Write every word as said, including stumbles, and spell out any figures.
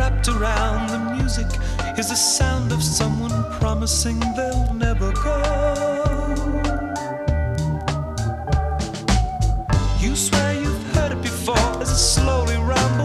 wrapped around the music is the sound of someone promising they'll never go. You swear you've heard it before as it slowly rambles